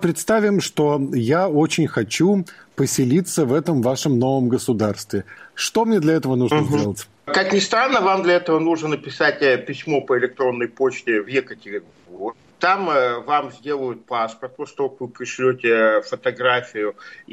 представим, что я очень хочу поселиться в этом вашем новом государстве. Что мне для этого нужно сделать? Как ни странно, вам для этого нужно написать письмо по электронной почте в Екатеринбург. Там вам сделают паспорт, после того, как вы пришлете фотографию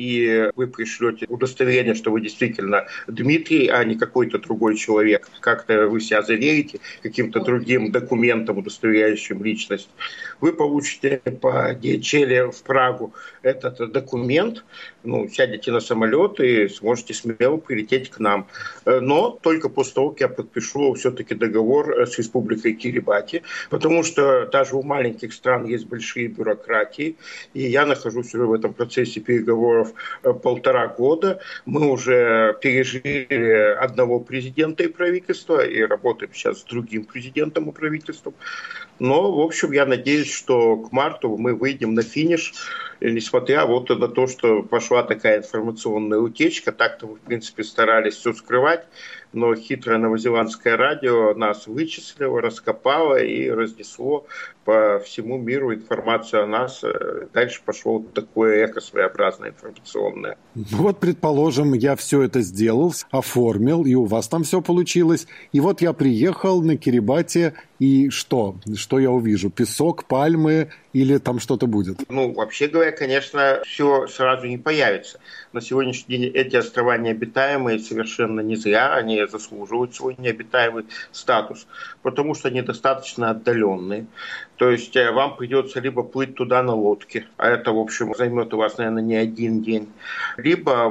и вы пришлете удостоверение, что вы действительно Дмитрий, а не какой-то другой человек. Как-то вы себя заверите каким-то другим документом, удостоверяющим личность. Вы получите по DHL в Прагу этот документ, сядете на самолет и сможете смело прилететь к нам. Но только после того, как я подпишу все-таки договор с Республикой Кирибати, потому что даже у маленьких стран есть большие бюрократии, и я нахожусь уже в этом процессе переговоров 1,5 года. Мы уже пережили одного президента и правительства, и работаем сейчас с другим президентом и правительством. Но, в общем, я надеюсь, что к марту мы выйдем на финиш, несмотря на то, что пошла такая информационная утечка. Так-то мы, в принципе, старались все скрывать, но хитрое новозеландское радио нас вычислило, раскопало и разнесло по всему миру информацию о нас. Дальше пошло такое эхо своеобразное информационное. Вот, предположим, я все это сделал, оформил, и у вас там все получилось. И вот я приехал на Кирибати, и что? Что я увижу? Песок, пальмы или там что-то будет? Вообще говоря, конечно, все сразу не появится. На сегодняшний день эти острова необитаемые совершенно не зря, они заслуживают свой необитаемый статус, потому что они достаточно отдаленные. То есть вам придется либо плыть туда на лодке, а это, в общем, займет у вас, наверное, не один день, либо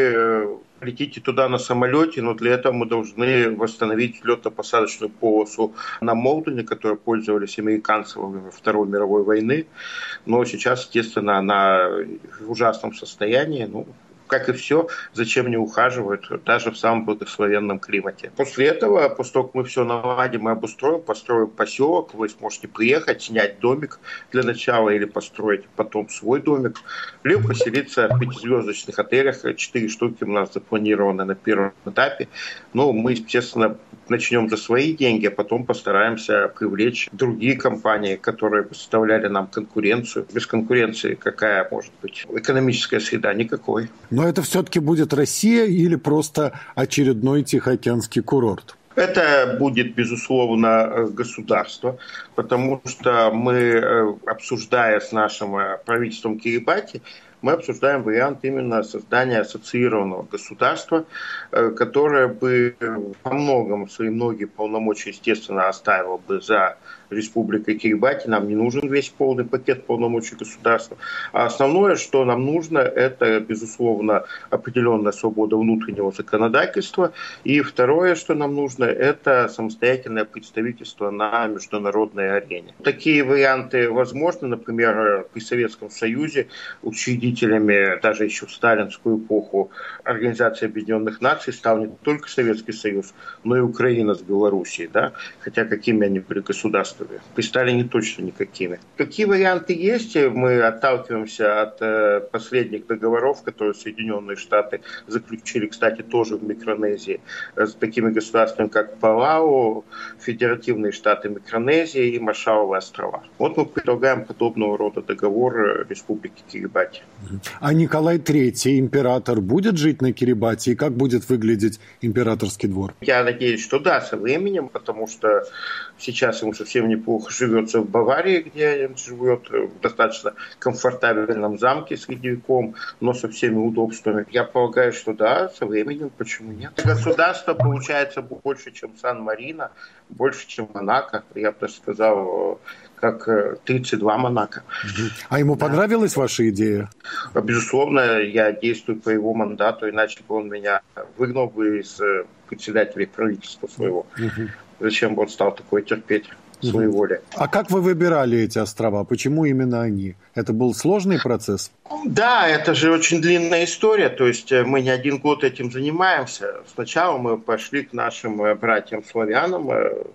вы летите туда на самолете, но для этого мы должны восстановить летно-посадочную полосу на Молдоне, которой пользовались американцы во время Второй мировой войны. Но сейчас, естественно, она в ужасном состоянии. Как и все, зачем не ухаживают, даже в самом благословенном климате. После этого, после того, как мы все наладим и обустроим, построим поселок, вы сможете приехать, снять домик для начала или построить потом свой домик, либо поселиться в 5-звездочных отелях. 4 штуки у нас запланированы на первом этапе. Мы, естественно, начнем за свои деньги, а потом постараемся привлечь другие компании, которые составляли нам конкуренцию. Без конкуренции какая может быть экономическая среда? Никакой. Но это все-таки будет Россия или просто очередной Тихоокеанский курорт? Это будет, безусловно, государство, потому что мы, обсуждая с нашим правительством Кирибати, мы обсуждаем вариант именно создания ассоциированного государства, которое бы по многому свои многие полномочия, естественно, оставило бы за Республикой Кирибати. Нам не нужен весь полный пакет полномочий государства. А основное, что нам нужно, это, безусловно, определенная свобода внутреннего законодательства. И второе, что нам нужно, это самостоятельное представительство на международной арене. Такие варианты возможны. Например, при Советском Союзе учредителями, даже еще в сталинскую эпоху, Организации Объединенных Наций стал не только Советский Союз, но и Украина с Белоруссией. Да? Хотя какими они были государствами? При Сталине точно никакими. Какие варианты есть? Мы отталкиваемся от последних договоров, которые Соединенные Штаты заключили, кстати, тоже в Микронезии, с такими государствами, как Палау, Федеративные Штаты Микронезии и Маршалловы острова. Вот мы предлагаем подобного рода договор Республики Кирибати. А Николай III, император, будет жить на Кирибати? И как будет выглядеть императорский двор? Я надеюсь, что да, со временем, потому что сейчас ему совсем неплохо живется в Баварии, где он живет в достаточно комфортабельном замке средневековом, но со всеми удобствами. Я полагаю, что да, со временем, почему нет. Государство получается больше, чем Сан-Марино, больше, чем Монако. Я бы даже сказал, как 32 Монако. А ему понравилась ваша идея? Безусловно, я действую по его мандату, иначе бы он меня выгнал бы из председателя правительства своего. Зачем бы он стал такое терпеть? Своей воли. А как вы выбирали эти острова? Почему именно они? Это был сложный процесс? Да, это же очень длинная история. То есть мы не один год этим занимаемся. Сначала мы пошли к нашим братьям-славянам,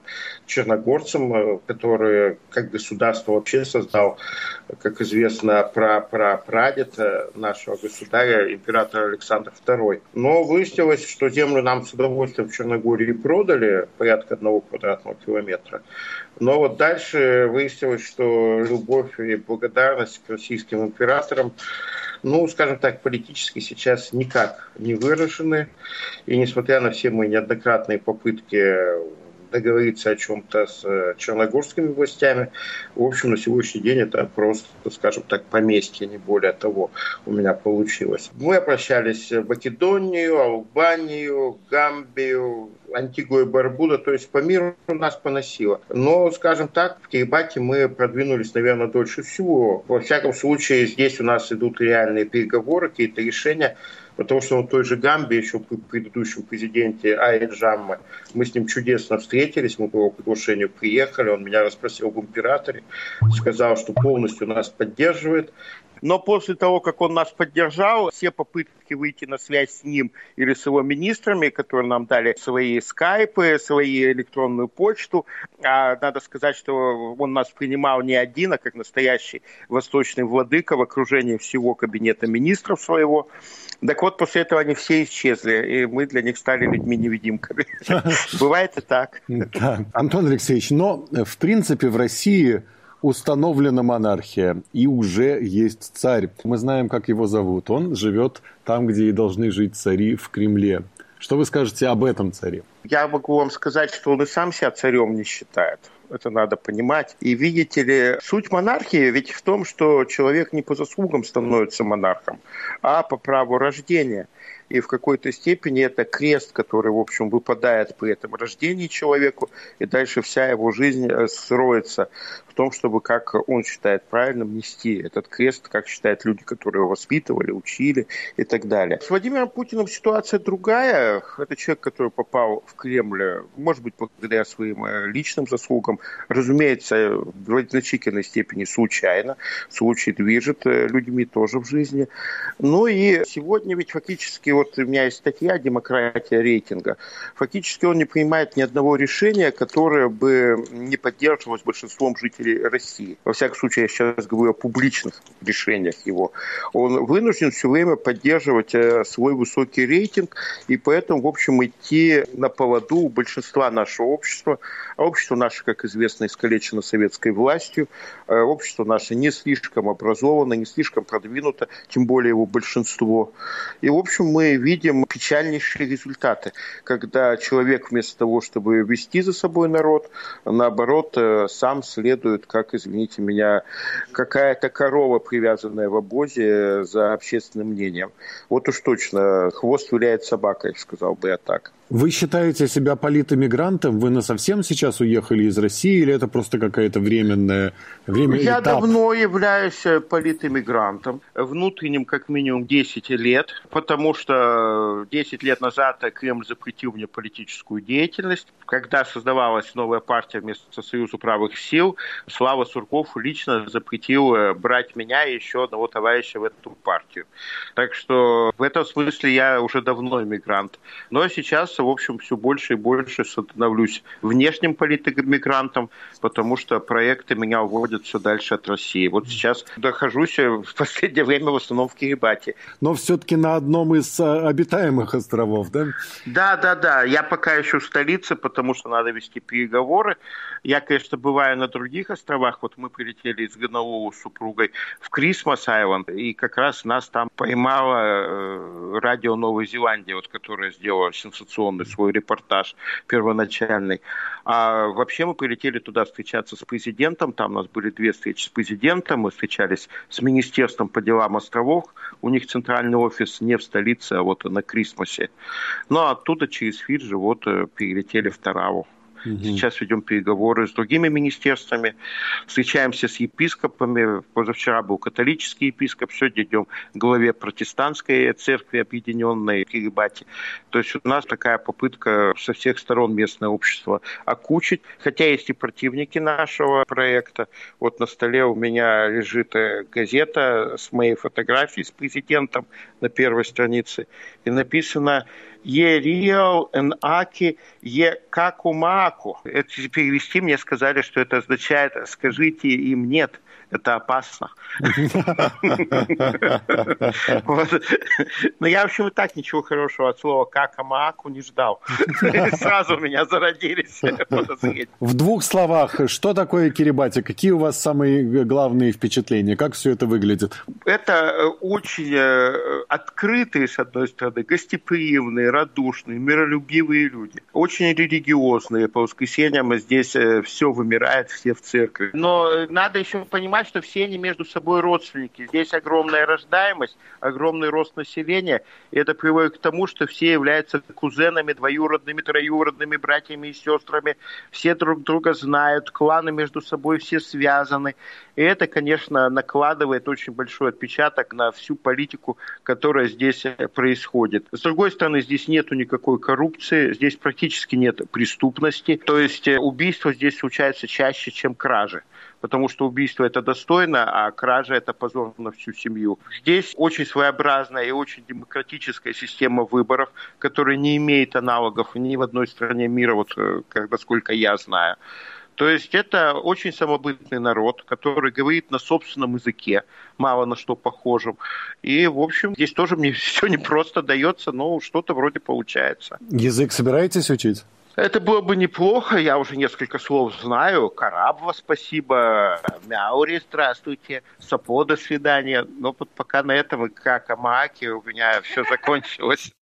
черногорцам, которые как государство вообще создал, как известно, прапрадед нашего государя, император Александр II. Но выяснилось, что землю нам с удовольствием в Черногории продали, порядка 1 квадратного километра. Но вот дальше выяснилось, что любовь и благодарность к российским императорам, скажем так, политически сейчас никак не выражены. И несмотря на все мои неоднократные попытки договориться о чем-то с черногорскими властями, в общем, на сегодняшний день это просто, скажем так, поместье, не более того, у меня получилось. Мы обращались в Македонию, Албанию, Гамбию, Антигуа и Барбуда, то есть по миру нас поносило. Но, скажем так, в Кирибати мы продвинулись, наверное, дольше всего. Во всяком случае, здесь у нас идут реальные переговоры, какие-то решения, потому что в той же Гамбии, еще при предыдущем президенте Джамме, мы с ним чудесно встретились, мы по его приглашению приехали, он меня расспросил об императоре, сказал, что полностью нас поддерживает. Но после того, как он нас поддержал, все попытки выйти на связь с ним или с его министрами, которые нам дали свои скайпы, свою электронную почту, надо сказать, что он нас принимал не один, а как настоящий восточный владыка в окружении всего кабинета министров своего. Так вот, после этого они все исчезли, и мы для них стали людьми-невидимками. Бывает и так. Антон Алексеевич, но в принципе в России установлена монархия, и уже есть царь. Мы знаем, как его зовут. Он живет там, где и должны жить цари, в Кремле. Что вы скажете об этом царе? Я могу вам сказать, что он и сам себя царем не считает. Это надо понимать. И видите ли, суть монархии ведь в том, что человек не по заслугам становится монархом, а по праву рождения. И в какой-то степени это крест, который, в общем, выпадает при этом рождении человеку, и дальше вся его жизнь строится в том, чтобы, как он считает правильным, нести этот крест, как считают люди, которые его воспитывали, учили и так далее. С Владимиром Путиным ситуация другая. Это человек, который попал в Кремль, может быть, благодаря своим личным заслугам, разумеется, в значительной степени случайно. Случай движет людьми тоже в жизни. Ну и сегодня ведь фактически, вот у меня есть статья «Демократия рейтинга». Фактически он не принимает ни одного решения, которое бы не поддерживалось большинством жителей России. Во всяком случае, я сейчас говорю о публичных решениях его. Он вынужден все время поддерживать свой высокий рейтинг, и поэтому, в общем, идти на поводу у большинства нашего общества. А общество наше, как известно, искалечено советской властью. Общество наше не слишком образовано, не слишком продвинуто, тем более его большинство. И, в общем, мы видим печальнейшие результаты, когда человек вместо того, чтобы вести за собой народ, наоборот, сам следует, как, извините меня, какая-то корова, привязанная в обозе за общественным мнением. Вот уж точно, хвост виляет собакой, сказал бы я так. Вы считаете себя политэмигрантом? Вы насовсем сейчас уехали из России или это просто какая-то временная Я этап? давно являюсь политэмигрантом, внутренним как минимум 10 лет, потому что 10 лет назад Кремль запретил мне политическую деятельность. Когда создавалась новая партия вместо Союза правых сил, Слава Сурков лично запретил брать меня и еще одного товарища в эту партию. Так что в этом смысле я уже давно эмигрант. Но сейчас, в общем, все больше и больше становлюсь внешним политэмигрантом, потому что проекты меня уводят все дальше от России. Вот сейчас нахожусь в последнее время в основном в Кирибати. Но все-таки на одном из обитаемых островов, да? Да. Я пока еще в столице, потому что надо вести переговоры. Я, конечно, бываю на других островах. Вот мы прилетели из Гонолулу с супругой в Крисмас-Айленд, и как раз нас там поймало радио Новой Зеландии, вот, которое сделало сенсационный свой репортаж первоначальный. А вообще мы прилетели туда встречаться с президентом. Там у нас были 2 встречи с президентом. Мы встречались с Министерством по делам островов. У них центральный офис не в столице, а вот на Крисмасе. Ну, а оттуда через Фиджи вот перелетели в Тараву. Сейчас ведем переговоры с другими министерствами, встречаемся с епископами. Позавчера был католический епископ, сегодня идем к главе протестантской церкви объединенной Кирибати. То есть у нас такая попытка со всех сторон местное общество окучить. Хотя есть и противники нашего проекта. Вот на столе у меня лежит газета с моей фотографией с президентом на первой странице. И написано «Е риал эн аки, е какума Какамааку. Это перевести мне сказали, что это означает «скажите им нет». Это опасно. Но я, в общем, и так ничего хорошего от слова «какамааку» не ждал. Сразу у меня зародились подозрения. В 2 словах, что такое Кирибати? Какие у вас самые главные впечатления? Как все это выглядит? Это очень открытые, с одной стороны, гостеприимные, радушные, миролюбивые люди. Очень религиозные. По воскресеньям здесь все вымирает, все в церкви. Но надо еще понимать, что все они между собой родственники. Здесь огромная рождаемость, огромный рост населения. И это приводит к тому, что все являются кузенами, двоюродными, троюродными, братьями и сестрами. Все друг друга знают, кланы между собой все связаны. И это, конечно, накладывает очень большой отпечаток на всю политику, которая здесь происходит. С другой стороны, здесь нету никакой коррупции, здесь практически нет преступности. То есть убийства здесь случаются чаще, чем кражи. Потому что убийство – это достойно, а кража – это позор на всю семью. Здесь очень своеобразная и очень демократическая система выборов, которая не имеет аналогов ни в одной стране мира, вот насколько я знаю. То есть это очень самобытный народ, который говорит на собственном языке, мало на что похожем. И, в общем, здесь тоже мне все не просто дается, но что-то вроде получается. Язык собираетесь учить? Это было бы неплохо, я уже несколько слов знаю. Карабва, спасибо, Мяури, здравствуйте, Сапо, до свидания. Но вот пока на этом и Какамааки у меня все закончилось.